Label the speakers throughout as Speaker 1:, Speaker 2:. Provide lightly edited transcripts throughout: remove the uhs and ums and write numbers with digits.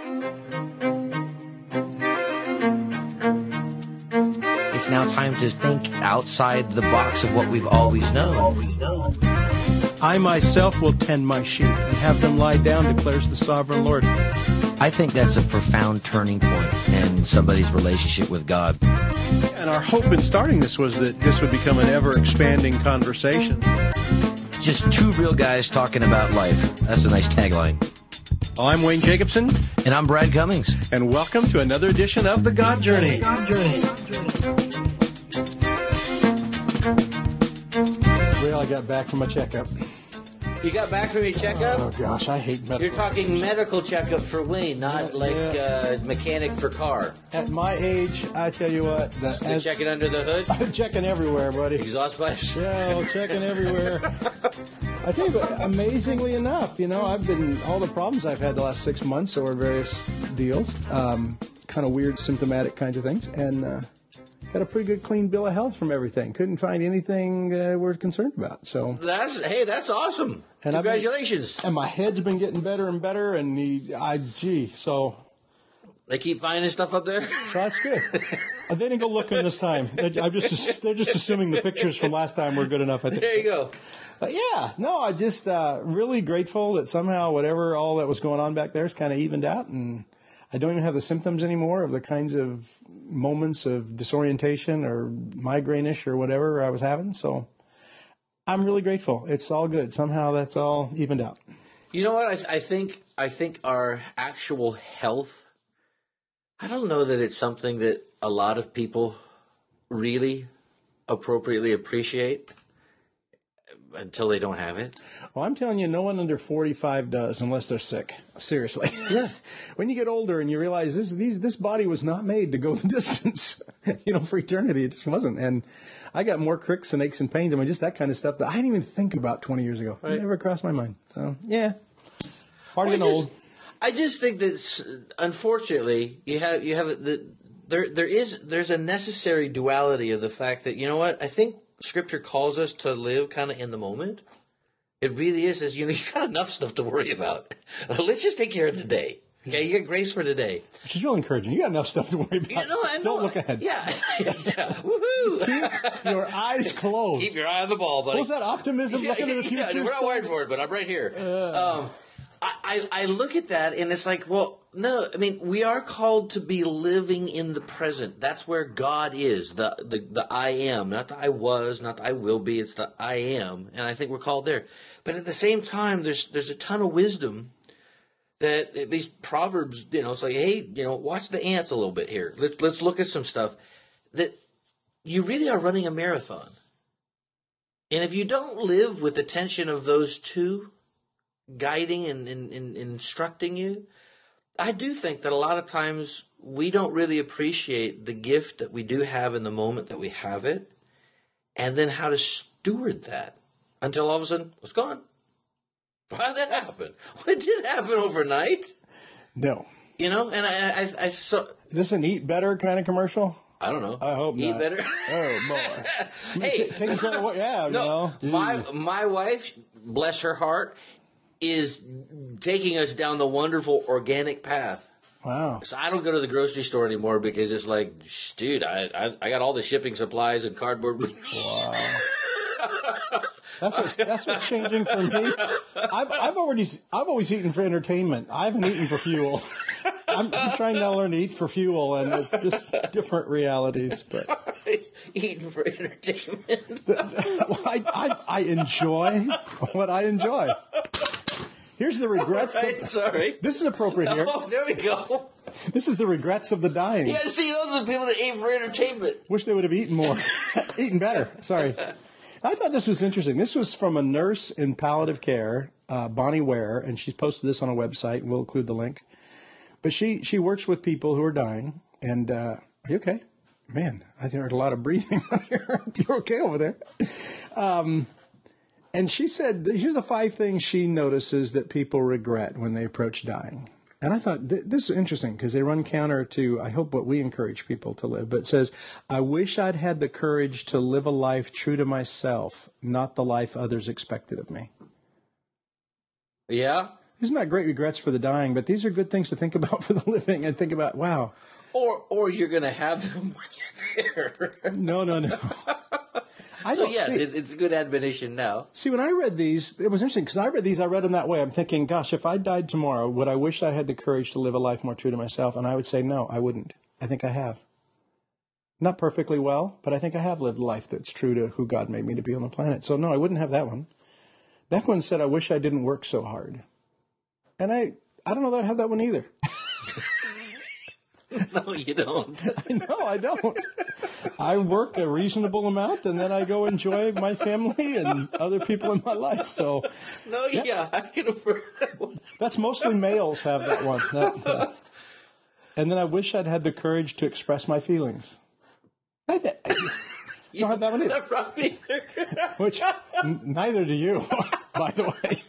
Speaker 1: It's now time to think outside the box of what we've always known.
Speaker 2: I myself will tend my sheep and have them lie down, declares the sovereign Lord.
Speaker 1: I think that's a profound turning point in somebody's relationship with God.
Speaker 2: And our hope in starting this was that this would become an ever-expanding conversation.
Speaker 1: Just two real guys talking about life. That's a nice tagline.
Speaker 2: Well, I'm Wayne Jacobson.
Speaker 1: And I'm Brad Cummings.
Speaker 2: And welcome to another edition of The God Journey. Well, I got back from my checkup.
Speaker 1: You got back from your checkup?
Speaker 2: Oh, gosh, I hate medical.
Speaker 1: You're talking medical checkup for Wayne, not mechanic for car.
Speaker 2: At my age, I tell you what.
Speaker 1: Still checking under the hood?
Speaker 2: I'm checking everywhere, buddy.
Speaker 1: Exhaust pipes?
Speaker 2: Yeah, well, checking everywhere. I tell you, amazingly enough, all the problems I've had the last 6 months over various deals, kind of weird symptomatic kinds of things, and got a pretty good clean bill of health from everything. Couldn't find anything we're concerned about. So
Speaker 1: that's awesome. And congratulations.
Speaker 2: And my head's been getting better and better, and so
Speaker 1: they keep finding stuff up there.
Speaker 2: So that's good. They didn't go looking this time. They're just assuming the pictures from last time were good enough. I think.
Speaker 1: There you go.
Speaker 2: But I just really grateful that somehow whatever all that was going on back there is kind of evened out, and I don't even have the symptoms anymore of the kinds of moments of disorientation or migraine-ish or whatever I was having. So I'm really grateful. It's all good. Somehow that's all evened out.
Speaker 1: You know what? I think our actual health, I don't know that it's something that a lot of people really appropriately appreciate until they don't have it.
Speaker 2: Well, I'm telling you, no one under 45 does unless they're sick. Seriously.
Speaker 1: Yeah.
Speaker 2: When you get older and you realize this body was not made to go the distance, for eternity. It just wasn't. And I got more cricks and aches and pains. Just that kind of stuff that I didn't even think about 20 years ago. Right. It never crossed my mind. So, yeah. Part of getting old.
Speaker 1: I just think that, unfortunately, there's a necessary duality of the fact that, you know what, I think Scripture calls us to live kind of in the moment. It really is, you got enough stuff to worry about. Let's just take care of today. Okay, you got grace for today.
Speaker 2: Which is real encouraging. You got enough stuff to worry about. Don't look ahead.
Speaker 1: Yeah. Woohoo!
Speaker 2: Keep your eyes closed.
Speaker 1: Keep your eye on the ball, buddy.
Speaker 2: What was that optimism looking at the future?
Speaker 1: We're not worried for it, but I'm right here. I look at that and it's like, well, no, we are called to be living in the present. That's where God is, the I am, not the I was, not the I will be, it's the I am. And I think we're called there. But at the same time, there's a ton of wisdom that at least Proverbs, it's like, hey, watch the ants a little bit here. Let's look at some stuff that you really are running a marathon. And if you don't live with the tension of those two guiding and instructing you, I do think that a lot of times we don't really appreciate the gift that we do have in the moment that we have it, and then how to steward that until all of a sudden it's gone. How did that happen? Well, it did happen overnight.
Speaker 2: No.
Speaker 1: And I so...
Speaker 2: Is this an eat better kind of commercial?
Speaker 1: I don't know.
Speaker 2: I hope not.
Speaker 1: Eat better?
Speaker 2: Oh, boy.
Speaker 1: Hey.
Speaker 2: Taking care of what? Yeah,
Speaker 1: no. My wife, bless her heart, is taking us down the wonderful organic path.
Speaker 2: Wow.
Speaker 1: So I don't go to the grocery store anymore because it's like, dude, I got all the shipping supplies and cardboard.
Speaker 2: Wow. That's what's changing for me. I've always eaten for entertainment. I haven't eaten for fuel. I'm trying to learn to eat for fuel, and it's just different realities. But
Speaker 1: eating for entertainment.
Speaker 2: I enjoy what I enjoy. Here's the regrets.
Speaker 1: Right, sorry.
Speaker 2: This is appropriate here.
Speaker 1: Oh, there we go.
Speaker 2: This is the regrets of the dying.
Speaker 1: Yeah, see, those are the people that eat for entertainment.
Speaker 2: Wish they would have eaten more. Eaten better. Sorry. I thought this was interesting. This was from a nurse in palliative care, Bonnie Ware, and she's posted this on a website, and we'll include the link. But she works with people who are dying. And are you okay? Man, I heard a lot of breathing on here. You're okay over there. And she said, here's the 5 things she notices that people regret when they approach dying. And I thought, this is interesting because they run counter to, I hope, what we encourage people to live. But it says, I wish I'd had the courage to live a life true to myself, not the life others expected of me.
Speaker 1: Yeah?
Speaker 2: These are not great regrets for the dying, but these are good things to think about for the living and think about, wow.
Speaker 1: Or you're going to have them when you're there.
Speaker 2: No.
Speaker 1: It's a good admonition now.
Speaker 2: See, when I read these, it was interesting because I read them that way. I'm thinking, gosh, if I died tomorrow, would I wish I had the courage to live a life more true to myself? And I would say, no, I wouldn't. I think I have. Not perfectly well, but I think I have lived a life that's true to who God made me to be on the planet. So no, I wouldn't have that one. That one said, I wish I didn't work so hard. And I don't know that I have that one either.
Speaker 1: No, you don't.
Speaker 2: I don't. I work a reasonable amount, and then I go enjoy my family and other people in my life. So,
Speaker 1: I can affirm that one.
Speaker 2: That's mostly males have that one. And then I wish I'd had the courage to express my feelings. You don't have that one either.
Speaker 1: Not either.
Speaker 2: Which, neither do you, by the way.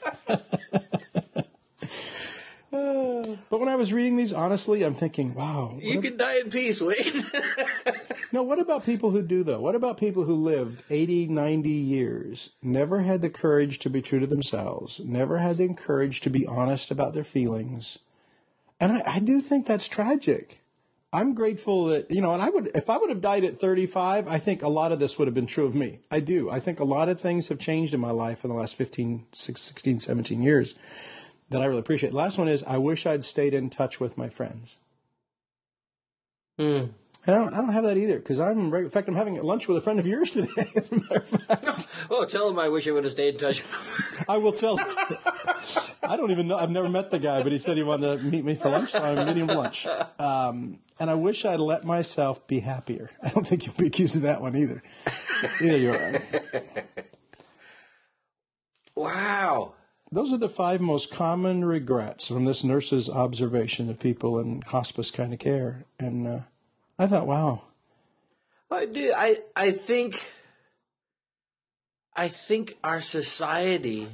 Speaker 2: But when I was reading these, honestly, I'm thinking, wow.
Speaker 1: You can die in peace, Wade.
Speaker 2: No, what about people who do, though? What about people who lived 80, 90 years, never had the courage to be true to themselves, never had the courage to be honest about their feelings? And I do think that's tragic. I'm grateful that, and if I would have died at 35, I think a lot of this would have been true of me. I do. I think a lot of things have changed in my life in the last 15, 16, 17 years. That I really appreciate. The last one is, I wish I'd stayed in touch with my friends. And I don't have that either, because in fact, I'm having lunch with a friend of yours today, as a matter of fact.
Speaker 1: Oh, tell him I wish I would have stayed in touch.
Speaker 2: I will tell him. I don't even know. I've never met the guy, but he said he wanted to meet me for lunch, so I'm meeting him for lunch. And I wish I'd let myself be happier. I don't think you'll be accused of that one either. Either you are.
Speaker 1: Wow.
Speaker 2: Those are the 5 most common regrets from this nurse's observation of people in hospice kind of care. And I thought, wow.
Speaker 1: I do. I think our society,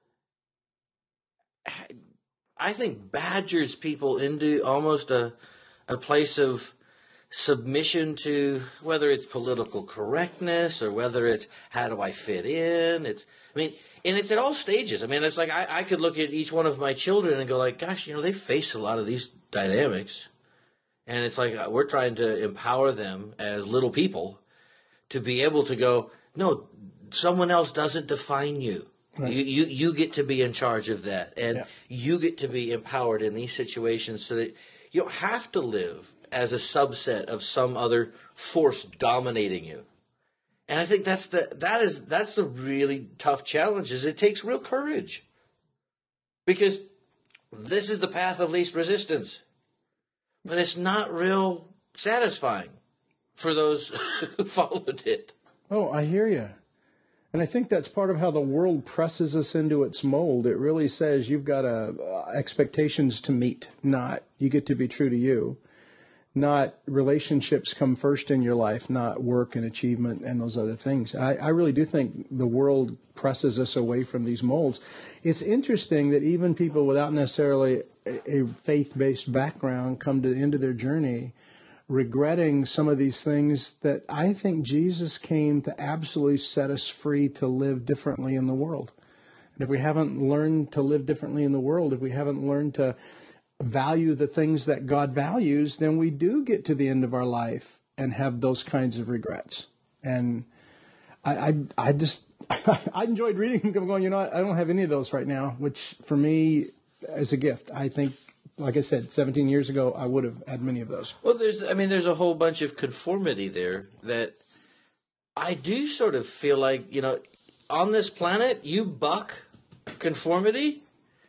Speaker 1: badgers people into almost a place of submission to, whether it's political correctness or whether it's how do I fit in. And it's at all stages. It's like I could look at each one of my children and go like, gosh, they face a lot of these dynamics. And it's like we're trying to empower them as little people to be able to go, no, someone else doesn't define you. Right. You get to be in charge of that. And you get to be empowered in these situations so that you don't have to live as a subset of some other force dominating you. And I think that's the really tough challenge. Is it takes real courage, because this is the path of least resistance, but it's not real satisfying for those who followed it.
Speaker 2: Oh, I hear you, and I think that's part of how the world presses us into its mold. It really says you've got expectations to meet, not you get to be true to you. Not relationships come first in your life, not work and achievement and those other things. I really do think the world presses us away from these molds. It's interesting that even people without necessarily a faith-based background come to the end of their journey regretting some of these things that I think Jesus came to absolutely set us free to live differently in the world. And if we haven't learned to live differently in the world, if we haven't learned to value the things that God values, then we do get to the end of our life and have those kinds of regrets. And I enjoyed reading them going, I don't have any of those right now, which for me is a gift. I think, like I said, 17 years ago, I would have had many of those.
Speaker 1: Well, there's a whole bunch of conformity there that I do sort of feel like, on this planet, you buck conformity,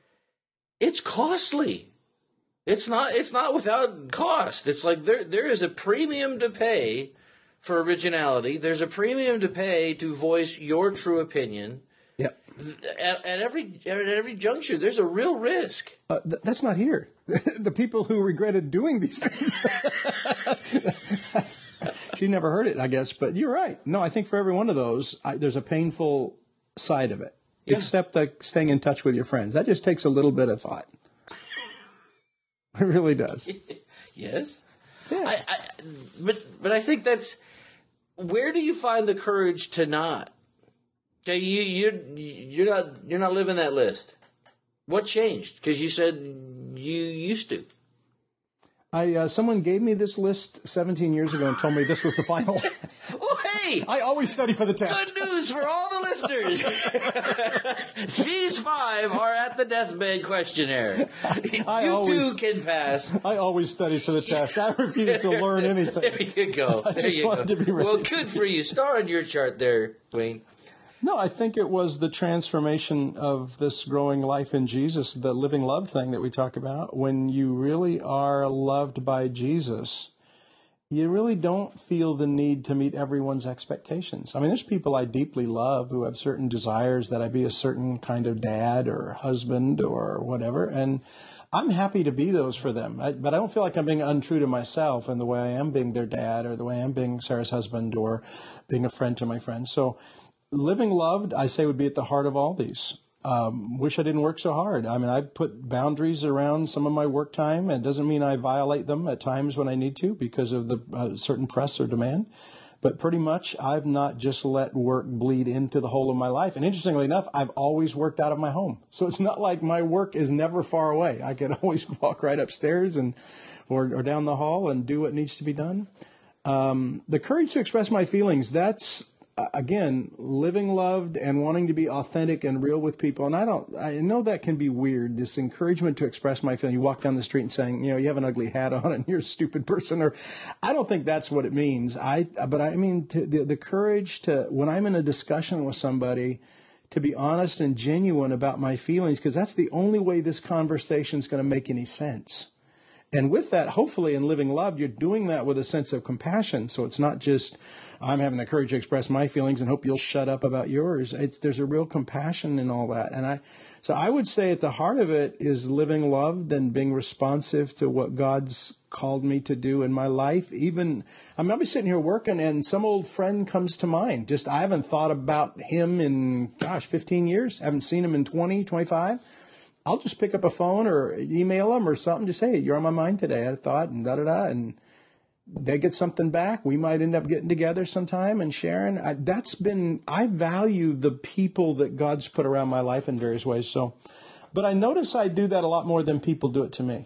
Speaker 1: it's costly. It's not without cost. It's like there is a premium to pay for originality. There's a premium to pay to voice your true opinion.
Speaker 2: Yep.
Speaker 1: At every juncture, there's a real risk.
Speaker 2: That's not here. The people who regretted doing these things. She never heard it, I guess. But you're right. No, I think for every one of those, there's a painful side of it. Yeah. Except staying in touch with your friends. That just takes a little bit of thought. It really does.
Speaker 1: Yes.
Speaker 2: Yeah.
Speaker 1: But I think that's, where do you find the courage to not? Okay, you're not living that list. What changed? Because you said you used to.
Speaker 2: Someone gave me this list 17 years ago and told me this was the final.
Speaker 1: Oh, hey!
Speaker 2: I always study for the test.
Speaker 1: Good news for all the listeners. These 5 are at the deathbed questionnaire. You too can pass.
Speaker 2: I always study for the test. I refuse to learn anything.
Speaker 1: There you go. There you go.
Speaker 2: To be ready.
Speaker 1: Well, good for you. Star on your chart there, Wayne.
Speaker 2: No, I think it was the transformation of this growing life in Jesus, the living love thing that we talk about. When you really are loved by Jesus, you really don't feel the need to meet everyone's expectations. I mean, there's people I deeply love who have certain desires that I be a certain kind of dad or husband or whatever, and I'm happy to be those for them. But I don't feel like I'm being untrue to myself in the way I am being their dad or the way I am being Sarah's husband or being a friend to my friends. So living loved, I say, would be at the heart of all these. Wish I didn't work so hard. I mean, I put boundaries around some of my work time. It doesn't mean I violate them at times when I need to because of the certain press or demand. But pretty much, I've not just let work bleed into the whole of my life. And interestingly enough, I've always worked out of my home. So it's not like my work is never far away. I can always walk right upstairs or down the hall and do what needs to be done. The courage to express my feelings, that's, again, living loved and wanting to be authentic and real with people. And I know that can be weird, this encouragement to express my feelings. You walk down the street and saying, you have an ugly hat on and you're a stupid person. Or I don't think that's what it means. But I mean, the courage to, when I'm in a discussion with somebody, to be honest and genuine about my feelings, because that's the only way this conversation is going to make any sense. And with that, hopefully in living love, you're doing that with a sense of compassion. So it's not just, I'm having the courage to express my feelings and hope you'll shut up about yours. There's a real compassion in all that. And so I would say at the heart of it is living loved and being responsive to what God's called me to do in my life. I'll be sitting here working and some old friend comes to mind. I haven't thought about him in, 15 years. I haven't seen him in 20, 25. I'll just pick up a phone or email them or something. Just, hey, you're on my mind today. I had a thought and da-da-da. And they get something back. We might end up getting together sometime and sharing. I value the people that God's put around my life in various ways. So, but I notice I do that a lot more than people do it to me.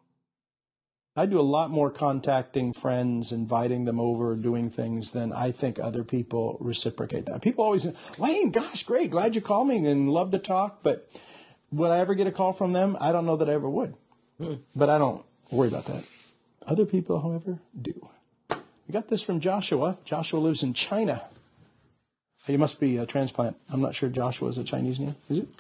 Speaker 2: I do a lot more contacting friends, inviting them over, doing things than I think other people reciprocate that. People always say, Wayne, gosh, great. Glad you called me and love to talk. But would I ever get a call from them? I don't know that I ever would. But I don't worry about that. Other people, however, do. We got this from Joshua. Joshua lives in China. He must be a transplant. I'm not sure Joshua is a Chinese name. Is it?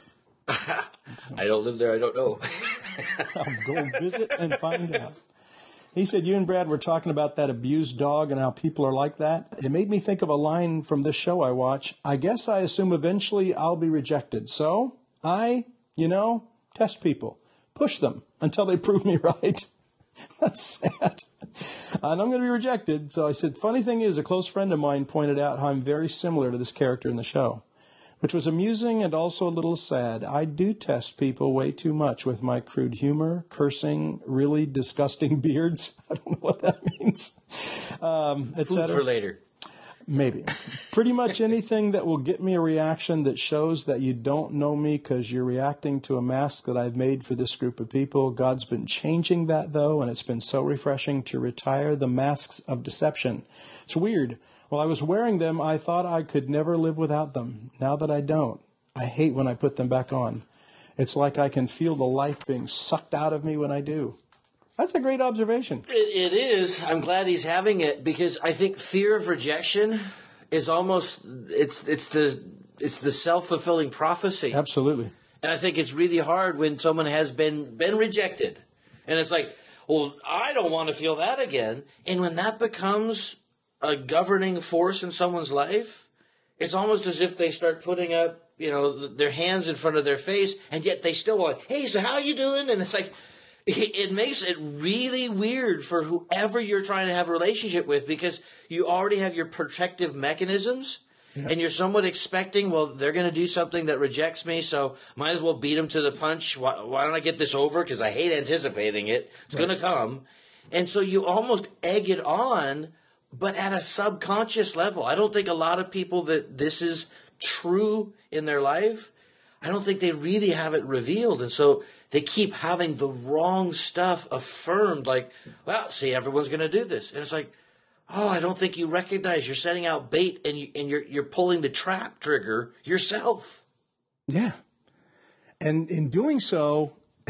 Speaker 1: I don't live there. I don't know.
Speaker 2: I'll go visit and find out. He said, you and Brad were talking about that abused dog and how people are like that. It made me think of a line from this show I watch. I guess I assume eventually I'll be rejected. So I, test people. Push them until they prove me right. That's sad. And I'm going to be rejected. So I said, funny thing is, a close friend of mine pointed out how I'm very similar to this character in the show, which was amusing and also a little sad. I do test people way too much with my crude humor, cursing, really disgusting beards. I don't know what that means. Et cetera.
Speaker 1: Food for later.
Speaker 2: Maybe. Pretty much anything that will get me a reaction that shows that you don't know me because you're reacting to a mask that I've made for this group of people. God's been changing that, though, and it's been so refreshing to retire the masks of deception. It's weird. While I was wearing them, I thought I could never live without them. Now that I don't, I hate when I put them back on. It's like I can feel the life being sucked out of me when I do. That's a great observation.
Speaker 1: It is. I'm glad he's having it because I think fear of rejection is almost it's the self-fulfilling prophecy.
Speaker 2: Absolutely.
Speaker 1: And I think it's really hard when someone has been rejected, and it's like, well, I don't want to feel that again. And when that becomes a governing force in someone's life, it's almost as if they start putting up, their hands in front of their face, and yet they still want, hey, so how you doing? And it's like. It makes it really weird for whoever you're trying to have a relationship with because you already have your protective mechanisms and you're somewhat expecting, well, they're going to do something that rejects me, so might as well beat them to the punch. Why don't I get this over? Because I hate anticipating it. It's going to come. And so you almost egg it on, but at a subconscious level. I don't think a lot of people that this is true in their life. I don't think they really have it revealed. And so they keep having the wrong stuff affirmed, like, well, see, everyone's going to do this. And it's like, oh, I don't think you recognize you're setting out bait and you're pulling the trap trigger yourself.
Speaker 2: Yeah. And in doing so,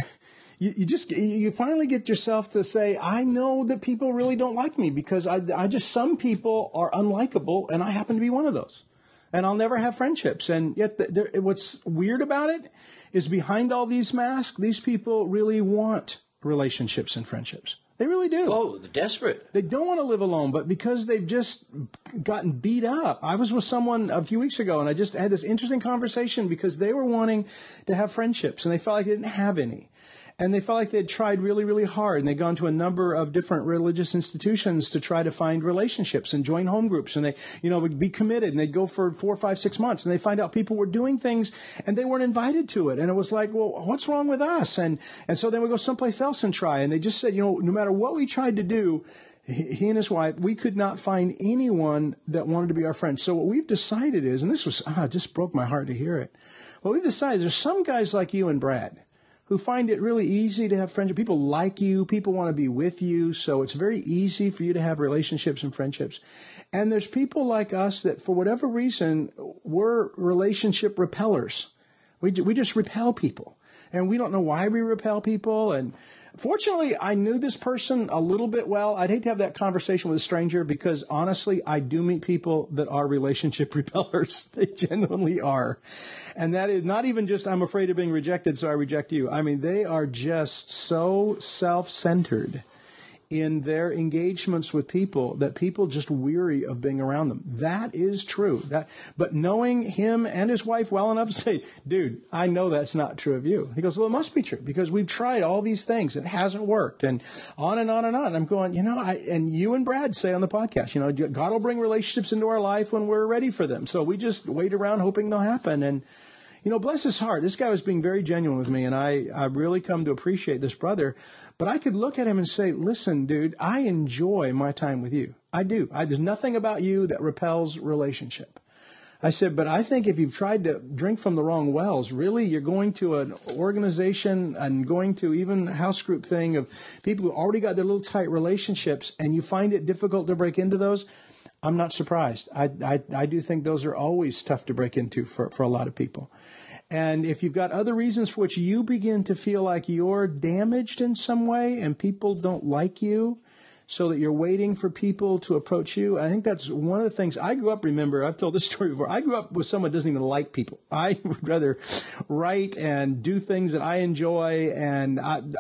Speaker 2: you finally get yourself to say, I know that people really don't like me because some people are unlikable, and I happen to be one of those. And I'll never have friendships. And yet what's weird about it is behind all these masks, these people really want relationships and friendships. They really do.
Speaker 1: Oh, they're desperate.
Speaker 2: They don't want to live alone, but because they've just gotten beat up. I was with someone a few weeks ago, and I just had this interesting conversation because they were wanting to have friendships, and they felt like they didn't have any. And they felt like they'd tried really, really hard, and they'd gone to a number of different religious institutions to try to find relationships and join home groups, and they, would be committed, and they'd go for 4, 5, 6 months, and they find out people were doing things, and they weren't invited to it, and it was like, well, what's wrong with us? And so then we go someplace else and try, and they just said, no matter what we tried to do, he and his wife, we could not find anyone that wanted to be our friend. So what we've decided is, and this was, it just broke my heart to hear it. What we've decided is there's some guys like you and Brad who find it really easy to have friendships. People like you. People want to be with you. So it's very easy for you to have relationships and friendships. And there's people like us that, for whatever reason, we're relationship repellers. We just repel people. And we don't know why we repel people. And fortunately, I knew this person a little bit well. I'd hate to have that conversation with a stranger because, honestly, I do meet people that are relationship repellers. They genuinely are. And that is not even just, I'm afraid of being rejected, so I reject you. I mean, they are just so self-centered in their engagements with people that people just weary of being around them. That is true. But knowing him and his wife well enough to say, dude, I know that's not true of you. He goes, well, it must be true because we've tried all these things. It hasn't worked. And on and on and on. And I'm going, and you and Brad say on the podcast, God will bring relationships into our life when we're ready for them. So we just wait around hoping they'll happen. And, bless his heart. This guy was being very genuine with me. And I really come to appreciate this brother. But I could look at him and say, listen, dude, I enjoy my time with you. I do. There's nothing about you that repels relationship. I said, but I think if you've tried to drink from the wrong wells, really, you're going to an organization and going to even a house group thing of people who already got their little tight relationships, and you find it difficult to break into those, I'm not surprised. I do think those are always tough to break into for a lot of people. And if you've got other reasons for which you begin to feel like you're damaged in some way and people don't like you so that you're waiting for people to approach you, I think that's one of the things. I grew up, remember, I've told this story before, I grew up with someone who doesn't even like people. I would rather write and do things that I enjoy, and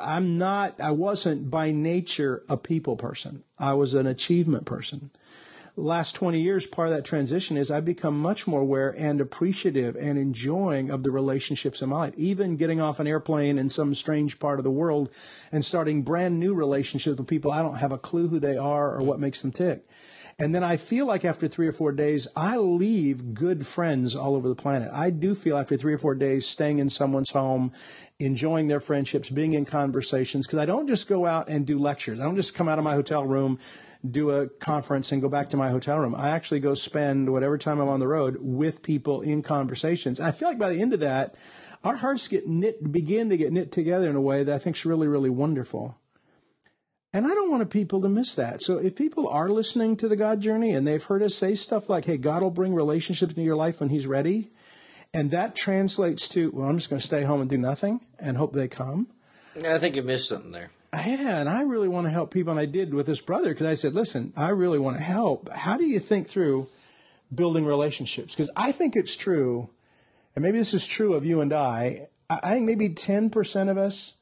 Speaker 2: I wasn't by nature a people person. I was an achievement person. Last 20 years, part of that transition is I've become much more aware and appreciative and enjoying of the relationships in my life, even getting off an airplane in some strange part of the world and starting brand new relationships with people I don't have a clue who they are or what makes them tick. And then I feel like after 3 or 4 days, I leave good friends all over the planet. I do feel after 3 or 4 days staying in someone's home, enjoying their friendships, being in conversations, because I don't just go out and do lectures. I don't just come out of my hotel room, do a conference and go back to my hotel room. I actually go spend whatever time I'm on the road with people in conversations. And I feel like by the end of that, our hearts begin to get knit together in a way that I think is really, really wonderful. And I don't want people to miss that. So if people are listening to the God Journey and they've heard us say stuff like, hey, God will bring relationships into your life when he's ready, and that translates to, well, I'm just going to stay home and do nothing and hope they come.
Speaker 1: I think you missed something there.
Speaker 2: Yeah, and I really want to help people, and I did with this brother, because I said, listen, I really want to help. How do you think through building relationships? Because I think it's true, and maybe this is true of you and I think maybe 10% of us,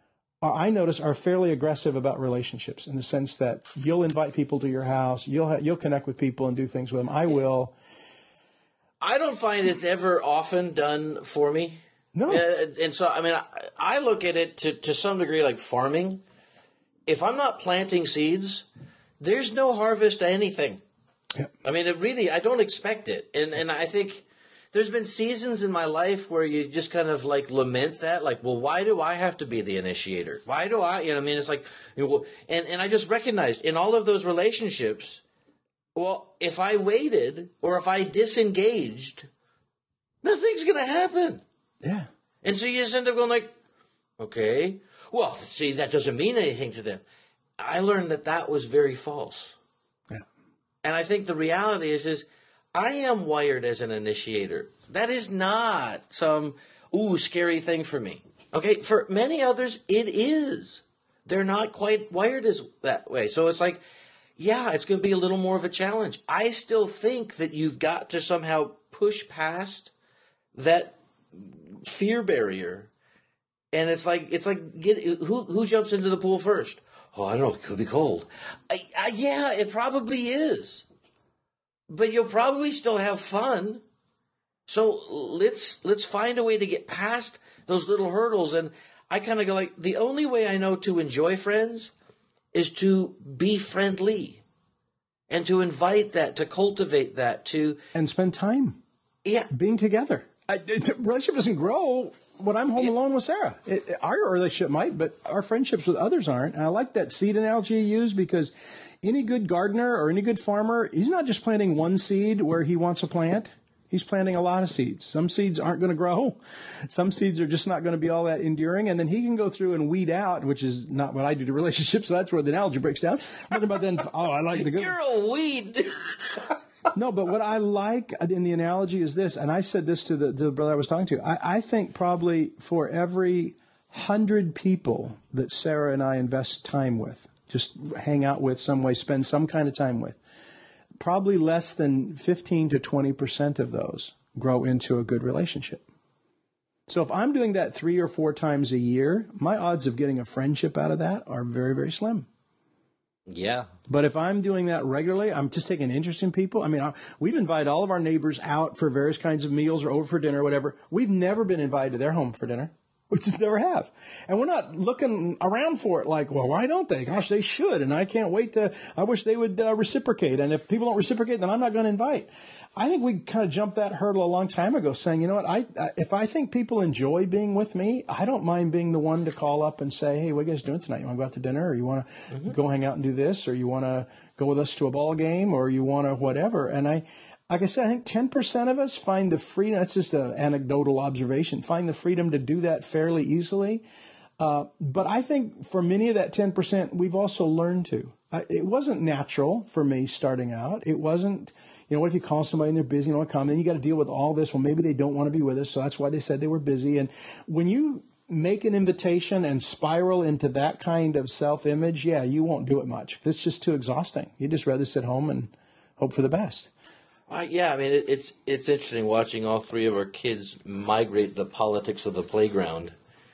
Speaker 2: I notice, are fairly aggressive about relationships in the sense that you'll invite people to your house, you'll connect with people and do things with them. I will.
Speaker 1: I don't find it's ever often done for me.
Speaker 2: No.
Speaker 1: And so, I mean, I look at it to some degree like farming. If I'm not planting seeds, there's no harvest to anything.
Speaker 2: Yep.
Speaker 1: I mean, I don't expect it. And I think there's been seasons in my life where you just kind of like lament that, like, well, why do I have to be the initiator? Why do I, I mean, it's like, and I just recognized in all of those relationships, well, if I waited or if I disengaged, nothing's going to happen.
Speaker 2: Yeah.
Speaker 1: And so you just end up going like, okay, well, see, that doesn't mean anything to them. I learned that was very false.
Speaker 2: Yeah.
Speaker 1: And I think the reality is I am wired as an initiator. That is not some, scary thing for me. Okay, for many others, it is. They're not quite wired as that way. So it's like, yeah, it's going to be a little more of a challenge. I still think that you've got to somehow push past that fear barrier. And it's like who jumps into the pool first? Oh, I don't know. It could be cold. Yeah, it probably is. But you'll probably still have fun. So let's find a way to get past those little hurdles. And I kind of go like, the only way I know to enjoy friends is to be friendly and to invite that, to cultivate that,
Speaker 2: and spend time.
Speaker 1: Yeah,
Speaker 2: being together. Relationship doesn't grow when I'm home alone with Sarah. Our relationship might, but our friendships with others aren't. And I like that seed analogy you use, because any good gardener or any good farmer, he's not just planting one seed where he wants to plant. He's planting a lot of seeds. Some seeds aren't going to grow. Some seeds are just not going to be all that enduring. And then he can go through and weed out, which is not what I do to relationships. So that's where the analogy breaks down. But then, I like the good.
Speaker 1: You're a weed.
Speaker 2: No, but what I like in the analogy is this, and I said this to the brother I was talking to. I think probably for every 100 people that Sarah and I invest time with, just hang out with some way, spend some kind of time with, probably less than 15 to 20% of those grow into a good relationship. So if I'm doing that 3 or 4 times a year, my odds of getting a friendship out of that are very, very slim.
Speaker 1: Yeah.
Speaker 2: But if I'm doing that regularly, I'm just taking interest in people. I mean, we've invited all of our neighbors out for various kinds of meals or over for dinner or whatever. We've never been invited to their home for dinner. We just never have. And we're not looking around for it like, well, why don't they? Gosh, they should. And I can't wait I wish they would reciprocate. And if people don't reciprocate, then I'm not going to invite. I think we kind of jumped that hurdle a long time ago, saying, you know what, if I think people enjoy being with me, I don't mind being the one to call up and say, hey, what are you guys doing tonight? You want to go out to dinner, or you want to go hang out and do this, or you want to go with us to a ball game, or you want to whatever. And like I said, I think 10% of us find the freedom, that's just an anecdotal observation, find the freedom to do that fairly easily. But I think for many of that 10%, we've also learned to. It wasn't natural for me starting out. It wasn't, what if you call somebody and they're busy and don't want to come? Then you got to deal with all this. Well, maybe they don't want to be with us, so that's why they said they were busy. And when you make an invitation and spiral into that kind of self-image, yeah, you won't do it much. It's just too exhausting. You'd just rather sit home and hope for the best.
Speaker 1: Yeah, I mean, it's interesting watching all 3 of our kids migrate the politics of the playground.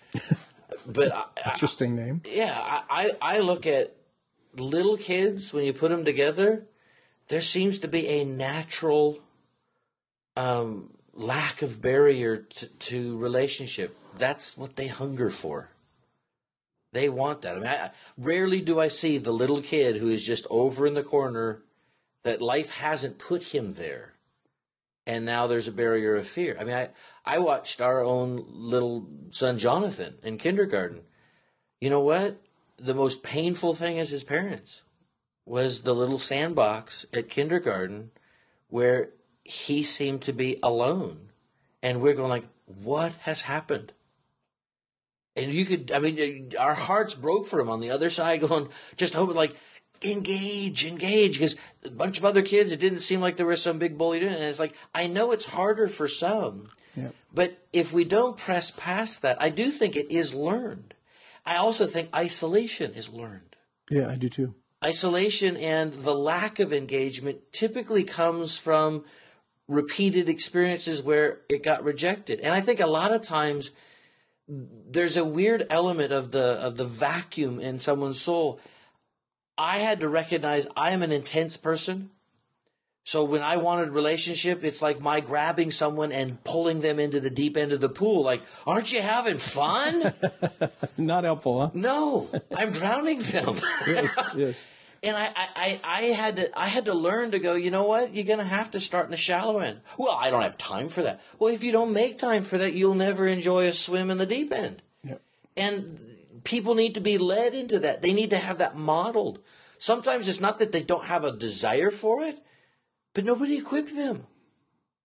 Speaker 1: But
Speaker 2: Interesting name.
Speaker 1: Yeah, I look at little kids, when you put them together, there seems to be a natural lack of barrier to relationship. That's what they hunger for. They want that. I mean, rarely do I see the little kid who is just over in the corner, that life hasn't put him there, and now there's a barrier of fear. I mean, I watched our own little son Jonathan in kindergarten. You know what? The most painful thing as his parents was the little sandbox at kindergarten where he seemed to be alone. And we're going like, what has happened? And our hearts broke for him on the other side, going, just hoping like, engage, because a bunch of other kids, it didn't seem like there was some big bully doing it. And it's like, I know it's harder for some, but if we don't press past that, I do think it is learned. I also think isolation is learned.
Speaker 2: Yeah, I do too.
Speaker 1: Isolation and the lack of engagement typically comes from repeated experiences where it got rejected. And I think a lot of times there's a weird element of the vacuum in someone's soul. I had to recognize I am an intense person. So when I wanted a relationship, it's like my grabbing someone and pulling them into the deep end of the pool. Like, aren't you having fun?
Speaker 2: Not helpful, huh?
Speaker 1: No, I'm drowning them.
Speaker 2: Yes.
Speaker 1: And I had to learn to go, you know what? You're going to have to start in the shallow end. Well, I don't have time for that. Well, if you don't make time for that, you'll never enjoy a swim in the deep end.
Speaker 2: Yep.
Speaker 1: And people need to be led into that. They need to have that modeled. Sometimes it's not that they don't have a desire for it, but nobody equipped them.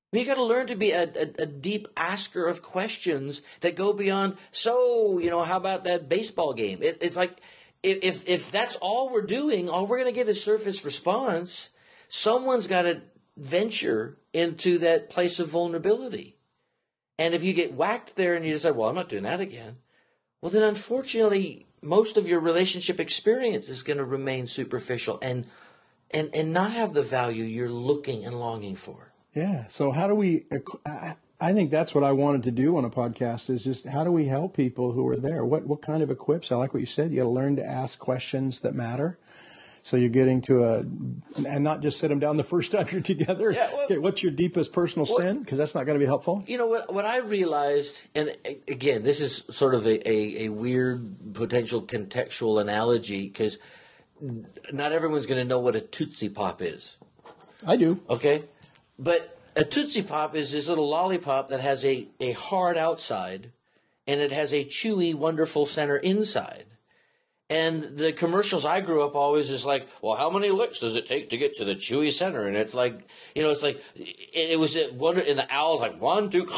Speaker 1: You got to learn to be a deep asker of questions that go beyond, so, how about that baseball game? It's like, if that's all we're doing, all we're going to get is surface response, someone's got to venture into that place of vulnerability. And if you get whacked there and you decide, well, I'm not doing that again, well, then unfortunately, most of your relationship experience is going to remain superficial and not have the value you're looking and longing for.
Speaker 2: Yeah. So how do we, I think that's what I wanted to do on a podcast, is just how do we help people who are there? What kind of equips? I like what you said. You got to learn to ask questions that matter. So you're getting to and not just sit them down the first time you're together. Yeah, well, okay, what's your deepest personal sin? Because that's not going to be helpful.
Speaker 1: You know what I realized, and again, this is sort of a weird potential contextual analogy, because not everyone's going to know what a Tootsie Pop is.
Speaker 2: I do.
Speaker 1: Okay. But a Tootsie Pop is this little lollipop that has a hard outside, and it has a chewy, wonderful center inside. And the commercials I grew up always is like, well, how many licks does it take to get to the chewy center? And it's like, it was at wonder, and the owl's like 1, 2,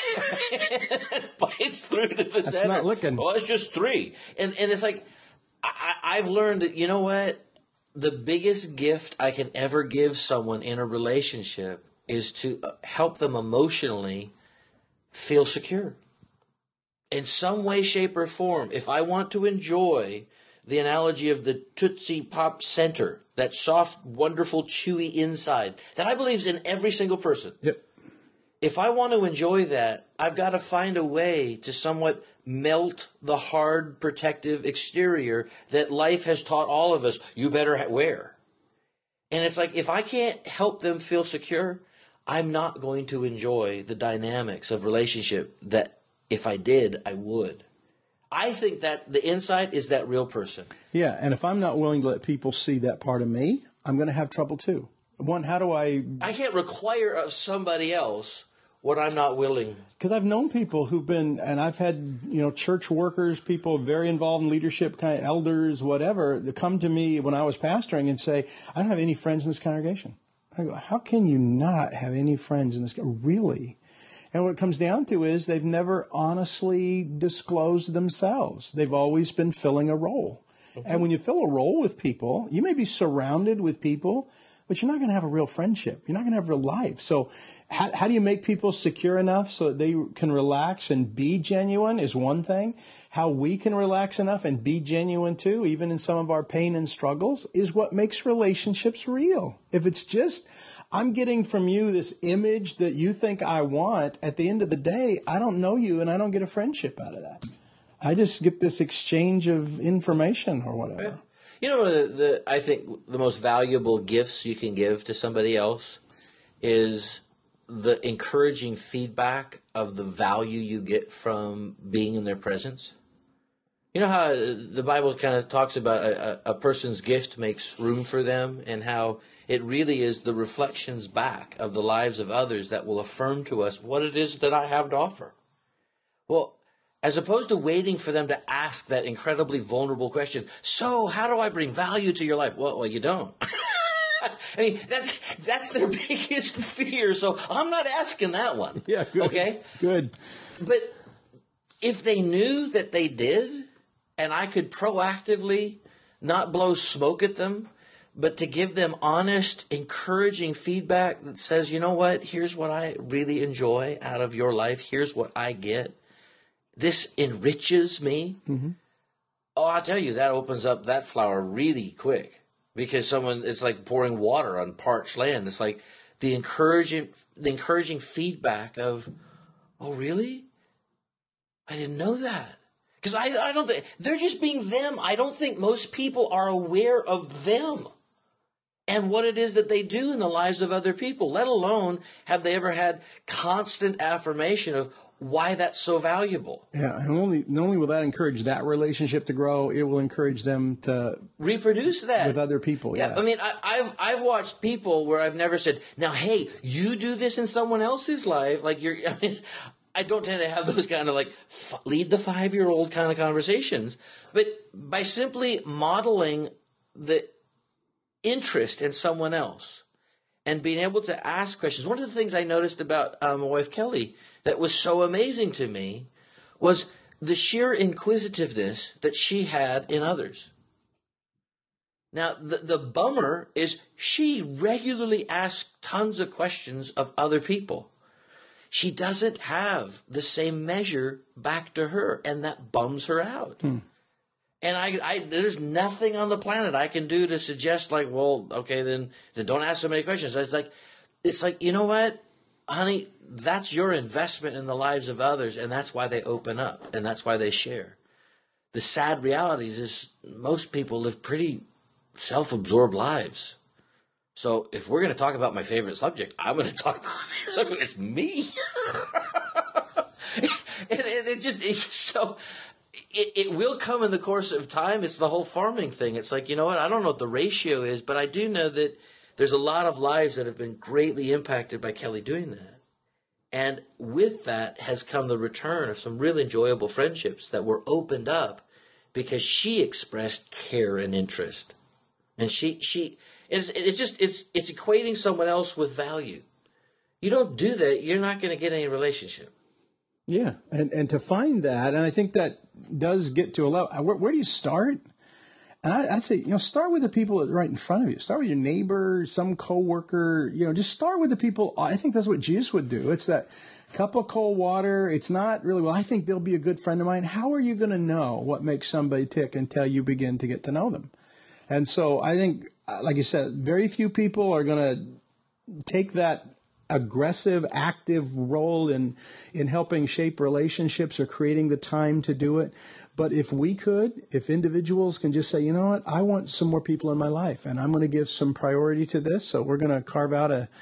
Speaker 1: bites through to the center.
Speaker 2: That's not licking.
Speaker 1: Well, it's just 3. And it's like, I've learned that, you know what? The biggest gift I can ever give someone in a relationship is to help them emotionally feel secure. In some way, shape, or form, if I want to enjoy the analogy of the Tootsie Pop center, that soft, wonderful, chewy inside, that I believe is in every single person.
Speaker 2: Yep.
Speaker 1: If I want to enjoy that, I've got to find a way to somewhat melt the hard, protective exterior that life has taught all of us, you better wear. And it's like, if I can't help them feel secure, I'm not going to enjoy the dynamics of relationship that if I did, I would. I think that the inside is that real person.
Speaker 2: Yeah, and if I'm not willing to let people see that part of me, I'm going to have trouble too. One, how do I
Speaker 1: can't require of somebody else what I'm not willing.
Speaker 2: Because I've known people who've been, and I've had, church workers, people very involved in leadership, kind of elders, whatever, that come to me when I was pastoring and say, I don't have any friends in this congregation. I go, how can you not have any friends in this? Really? And what it comes down to is they've never honestly disclosed themselves. They've always been filling a role. Mm-hmm. And when you fill a role with people, you may be surrounded with people, but you're not going to have a real friendship. You're not going to have real life. So how do you make people secure enough so that they can relax and be genuine is one thing. How we can relax enough and be genuine too, even in some of our pain and struggles, is what makes relationships real. If it's just, I'm getting from you this image that you think I want, at the end of the day, I don't know you and I don't get a friendship out of that. I just get this exchange of information or whatever.
Speaker 1: I think the most valuable gifts you can give to somebody else is the encouraging feedback of the value you get from being in their presence. You know how the Bible kind of talks about a person's gift makes room for them, and how it really is the reflections back of the lives of others that will affirm to us what it is that I have to offer. Well, as opposed to waiting for them to ask that incredibly vulnerable question, so how do I bring value to your life? Well, you don't. I mean, that's their biggest fear, so I'm not asking that one.
Speaker 2: Yeah, good.
Speaker 1: Okay?
Speaker 2: Good.
Speaker 1: But if they knew that they did, and I could proactively not blow smoke at them, but to give them honest, encouraging feedback that says, you know what, here's what I really enjoy out of your life. Here's what I get. This enriches me. Mm-hmm. Oh, I'll tell you, that opens up that flower really quick. Because it's like pouring water on parched land. It's like the encouraging feedback of, oh, really? I didn't know that. Because I don't think, they're just being them. I don't think most people are aware of them and what it is that they do in the lives of other people, let alone have they ever had constant affirmation of why that's so valuable.
Speaker 2: Yeah, and not only will that encourage that relationship to grow, it will encourage them to
Speaker 1: reproduce that
Speaker 2: with other people. Yeah,
Speaker 1: I mean, I've watched people where I've never said, now, hey, you do this in someone else's life, like I don't tend to have those kind of like lead the 5-year-old kind of conversations, but by simply modeling the interest in someone else and being able to ask questions. One of the things I noticed about my wife Kelly that was so amazing to me was the sheer inquisitiveness that she had in others. Now, the bummer is she regularly asks tons of questions of other people. She doesn't have the same measure back to her, and that bums her out. And I there's nothing on the planet I can do to suggest, like, well, okay, then don't ask so many questions. It's like, you know what, honey, that's your investment in the lives of others, and that's why they open up, and that's why they share. The sad realities is most people live pretty self-absorbed lives. So if we're going to talk about my favorite subject, I'm going to talk about my favorite subject. It's me. and it's just so... It will come in the course of time. It's the whole farming thing. It's like, you know what? I don't know what the ratio is, but I do know that there's a lot of lives that have been greatly impacted by Kelly doing that. And with that has come the return of some really enjoyable friendships that were opened up because she expressed care and interest. And it's equating someone else with value. You don't do that, you're not going to get any relationship.
Speaker 2: Yeah, and to find that, and I think that does get to a level. Where do you start? And I'd say, start with the people that are right in front of you. Start with your neighbor, some coworker. Just start with the people. I think that's what Jesus would do. It's that cup of cold water. It's not really, well, I think they'll be a good friend of mine. How are you going to know what makes somebody tick until you begin to get to know them? And so I think, like you said, very few people are going to take that aggressive, active role in helping shape relationships or creating the time to do it. But if individuals can just say, you know what, I want some more people in my life, and I'm going to give some priority to this. So we're going to carve out a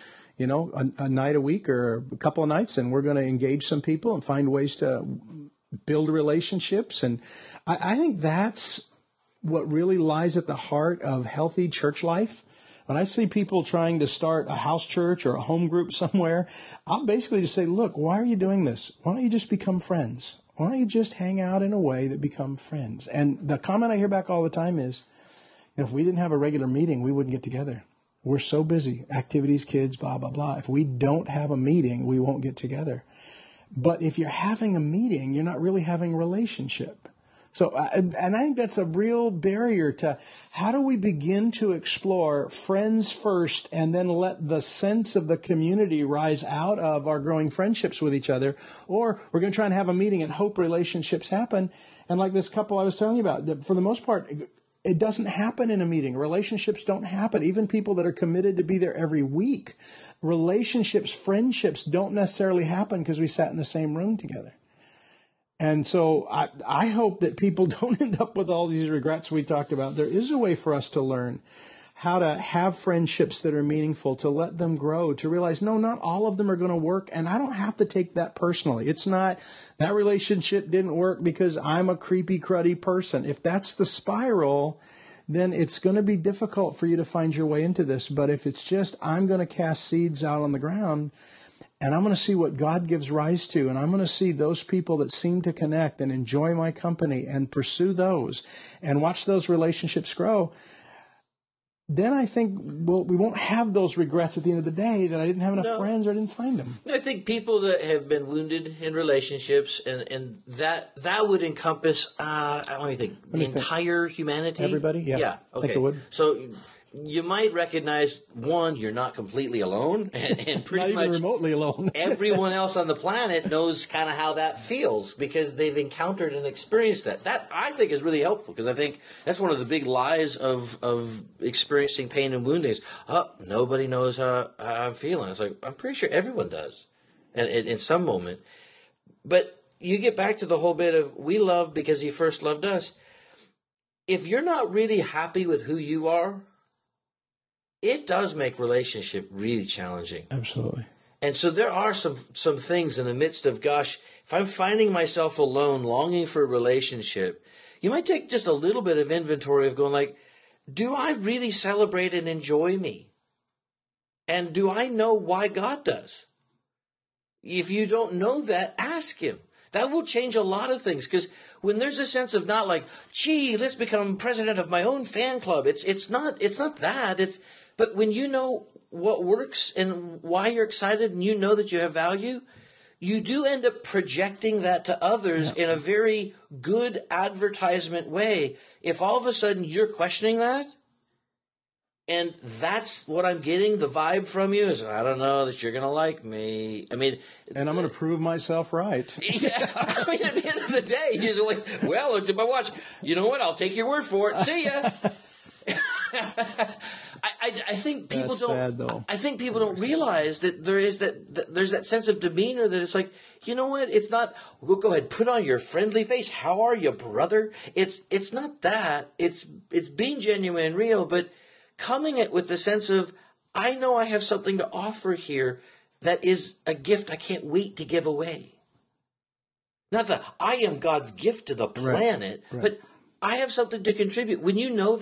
Speaker 2: night a week or a couple of nights, and we're going to engage some people and find ways to build relationships. And I think that's what really lies at the heart of healthy church life. When I see people trying to start a house church or a home group somewhere, I'll basically just say, look, why are you doing this? Why don't you just become friends? Why don't you just hang out in a way that become friends? And the comment I hear back all the time is, if we didn't have a regular meeting, we wouldn't get together. We're so busy, activities, kids, blah, blah, blah. If we don't have a meeting, we won't get together. But if you're having a meeting, you're not really having a relationship. So, and I think that's a real barrier to how do we begin to explore friends first and then let the sense of the community rise out of our growing friendships with each other, or we're going to try and have a meeting and hope relationships happen. And like this couple I was telling you about, for the most part, it doesn't happen in a meeting. Relationships don't happen. Even people that are committed to be there every week, relationships, friendships don't necessarily happen because we sat in the same room together. And so I hope that people don't end up with all these regrets we talked about. There is a way for us to learn how to have friendships that are meaningful, to let them grow, to realize, no, not all of them are going to work, and I don't have to take that personally. It's not, that relationship didn't work because I'm a creepy, cruddy person. If that's the spiral, then it's going to be difficult for you to find your way into this. But if it's just, I'm going to cast seeds out on the ground, and I'm going to see what God gives rise to, and I'm going to see those people that seem to connect and enjoy my company and pursue those and watch those relationships grow, then I think we won't have those regrets at the end of the day that I didn't have enough friends or I didn't find them.
Speaker 1: I think people that have been wounded in relationships, and that would encompass, let me think, the entire humanity?
Speaker 2: Everybody? Yeah.
Speaker 1: Yeah, okay.
Speaker 2: I think it would.
Speaker 1: So you might recognize, one, you're not completely alone, and pretty
Speaker 2: not even
Speaker 1: much
Speaker 2: remotely alone.
Speaker 1: everyone else on the planet knows kind of how that feels because they've encountered and experienced that. That, I think, is really helpful because I think that's one of the big lies of experiencing pain and wounding. Nobody knows how I'm feeling. It's like, I'm pretty sure everyone does and in some moment. But you get back to the whole bit of we love because he first loved us. If you're not really happy with who you are, it does make relationship really challenging.
Speaker 2: Absolutely.
Speaker 1: And so there are some things in the midst of, gosh, if I'm finding myself alone, longing for a relationship, you might take just a little bit of inventory of going like, do I really celebrate and enjoy me? And do I know why God does? If you don't know that, ask him. That will change a lot of things, because when there's a sense of not like, gee, let's become president of my own fan club. It's not that. But when you know what works and why you're excited and you know that you have value, you do end up projecting that to others in a very good advertisement way. If all of a sudden you're questioning that, and that's what I'm getting, the vibe from you is, I don't know that you're going to like me. I mean...
Speaker 2: And I'm going to prove myself right.
Speaker 1: Yeah, I mean, at the end of the day, you're like, well, look at my watch. You know what? I'll take your word for it. See ya. I think people
Speaker 2: That's
Speaker 1: don't.
Speaker 2: sad, though.
Speaker 1: I think people don't realize that there's that sense of demeanor that it's like, you know what? It's not. Well, go ahead, put on your friendly face. How are you, brother? It's not that. It's being genuine and real, but coming it with the sense of, I know I have something to offer here that is a gift I can't wait to give away. Not that I am God's gift to the planet,
Speaker 2: right.
Speaker 1: but I have something to contribute. When you know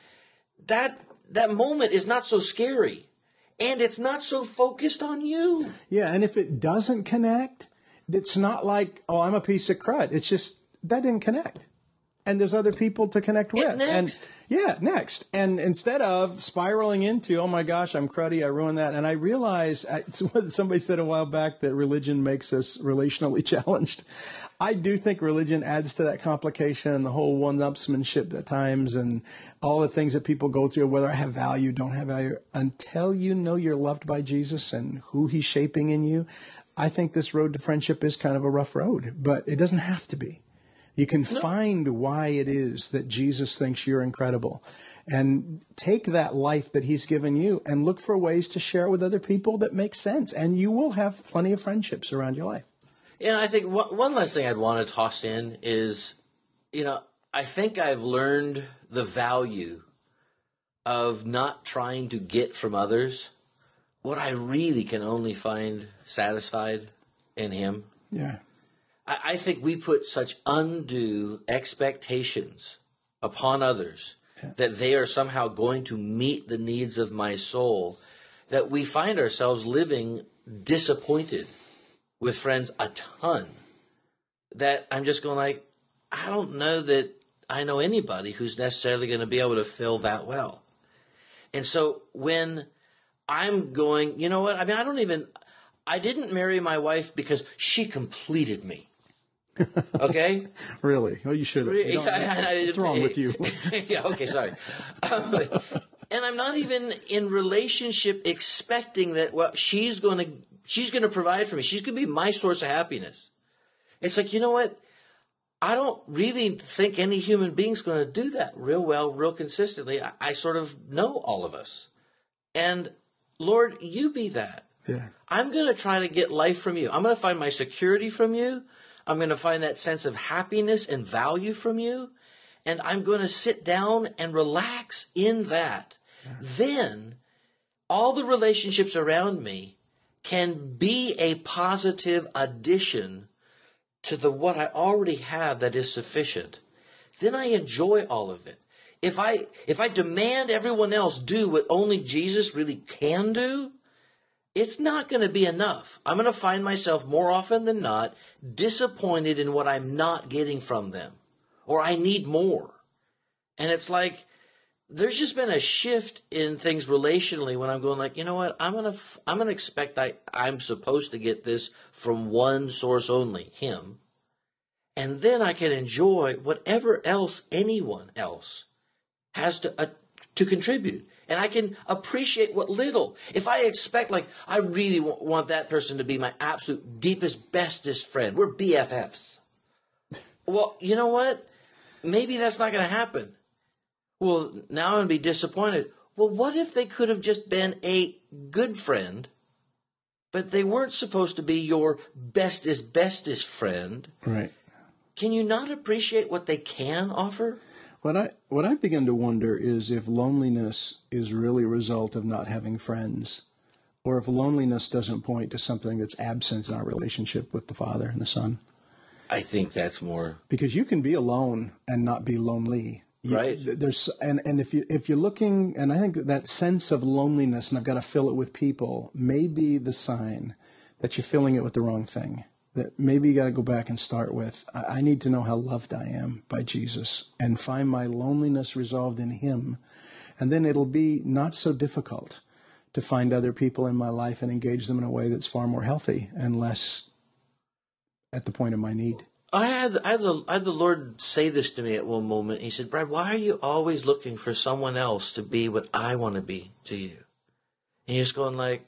Speaker 1: that moment is not so scary, and it's not so focused on you.
Speaker 2: Yeah, and if it doesn't connect, it's not like, oh, I'm a piece of crud. It's just, that didn't connect. And there's other people to connect with.
Speaker 1: Next.
Speaker 2: And next. And instead of spiraling into, oh my gosh, I'm cruddy, I ruined that. And I realize, somebody said a while back that religion makes us relationally challenged. I do think religion adds to that complication and the whole one-upsmanship at times and all the things that people go through, whether I have value, don't have value. Until you know you're loved by Jesus and who he's shaping in you, I think this road to friendship is kind of a rough road, but it doesn't have to be. You can find why it is that Jesus thinks you're incredible and take that life that he's given you and look for ways to share it with other people that make sense. And you will have plenty of friendships around your life.
Speaker 1: And I think one last thing I'd want to toss in is, I think I've learned the value of not trying to get from others what I really can only find satisfied in him.
Speaker 2: Yeah.
Speaker 1: I think we put such undue expectations upon others that they are somehow going to meet the needs of my soul, that we find ourselves living disappointed with friends a ton. That I'm just going like, I don't know that I know anybody who's necessarily going to be able to fill that well. And so when I'm going, you know what? I mean, I didn't marry my wife because she completed me. Okay?
Speaker 2: Really? Oh, you should have. What's wrong with you?
Speaker 1: Yeah, okay, sorry. And I'm not even in relationship expecting that, well, she's going to provide for me. She's going to be my source of happiness. It's like, you know what? I don't really think any human being's going to do that real well, real consistently. I sort of know all of us. And Lord, you be that.
Speaker 2: Yeah.
Speaker 1: I'm going to try to get life from you. I'm going to find my security from you. I'm going to find that sense of happiness and value from you. And I'm going to sit down and relax in that. Yeah. Then all the relationships around me can be a positive addition to what I already have that is sufficient. Then I enjoy all of it. If I demand everyone else do what only Jesus really can do, it's not going to be enough. I'm going to find myself more often than not disappointed in what I'm not getting from them, or I need more. And it's like there's just been a shift in things relationally when I'm going like, you know what? I'm going to expect I'm supposed to get this from one source only, him. And then I can enjoy whatever else anyone else has to contribute. And I can appreciate what little. If I expect, like, I really want that person to be my absolute deepest, bestest friend. We're BFFs. Well, you know what? Maybe that's not going to happen. Well, now I'm going to be disappointed. Well, what if they could have just been a good friend, but they weren't supposed to be your bestest friend?
Speaker 2: Right.
Speaker 1: Can you not appreciate what they can offer?
Speaker 2: What I begin to wonder is if loneliness is really a result of not having friends, or if loneliness doesn't point to something that's absent in our relationship with the Father and the Son.
Speaker 1: I think that's more,
Speaker 2: because you can be alone and not be lonely.
Speaker 1: Right.
Speaker 2: And if you're looking, and I think that sense of loneliness, and I've got to fill it with people, may be the sign that you're filling it with the wrong thing. That maybe you got to go back and start with, I need to know how loved I am by Jesus and find my loneliness resolved in him. And then it'll be not so difficult to find other people in my life and engage them in a way that's far more healthy and less at the point of my need.
Speaker 1: I had the Lord say this to me at one moment. He said, Brad, why are you always looking for someone else to be what I want to be to you? And you're just going like,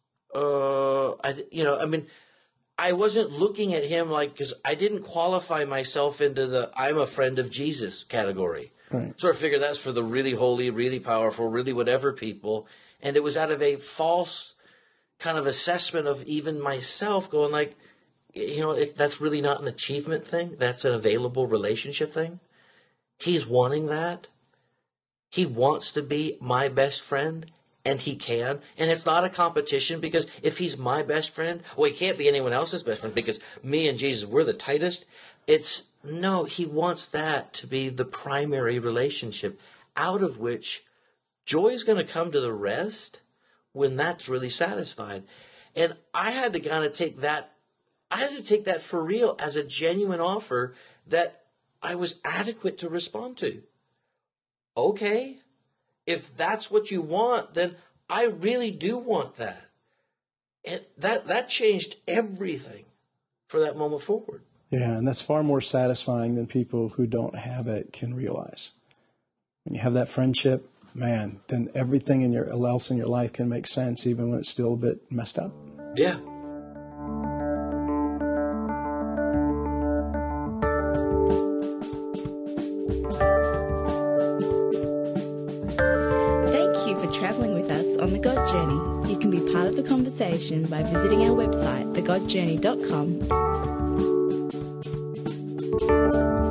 Speaker 1: I wasn't looking at him like, because I didn't qualify myself into the I'm a friend of Jesus category.
Speaker 2: Right.
Speaker 1: Sort of figured that's for the really holy, really powerful, really whatever people. And it was out of a false kind of assessment of even myself going like, if that's really not an achievement thing, that's an available relationship thing. He's wanting that. He wants to be my best friend, and he can. And it's not a competition, because if he's my best friend, well, he can't be anyone else's best friend, because me and Jesus, we're the tightest. No, he wants that to be the primary relationship, out of which joy is going to come to the rest when that's really satisfied. And I had to kind of take that for real as a genuine offer that I was adequate to respond to. Okay, if that's what you want, then I really do want that. And that changed everything for that moment forward.
Speaker 2: Yeah, and that's far more satisfying than people who don't have it can realize. When you have that friendship, man, then everything else in your life can make sense, even when it's still a bit messed up.
Speaker 1: Yeah.
Speaker 3: Traveling with us on The God Journey. You can be part of the conversation by visiting our website, thegodjourney.com.